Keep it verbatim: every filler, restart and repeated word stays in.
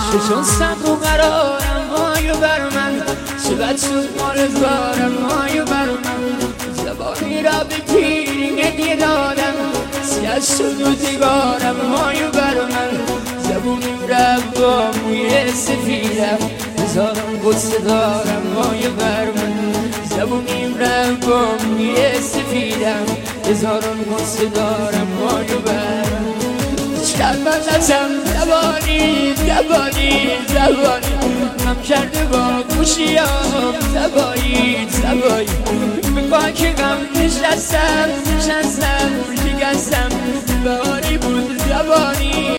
چون صبر و قرارم مایو بر من، چقدر شد مارزارم مایو بر من. زبانی را به پیرین هدیه دادم، سیاه شد روزگارم مایو بر من. زبونیم رفت با موی سفیدم، هزاران قصه دارم مایو بر من. زبونیم رفت با موی سفیدم، هزاران قصه دارم مایو بر من. کلمه نزم زبانی زبانی زبانی، هم کرده با گوشیام زبایی زبایی. به خاک غم نشستم نشستم شکستم، بهاری بود زبانی.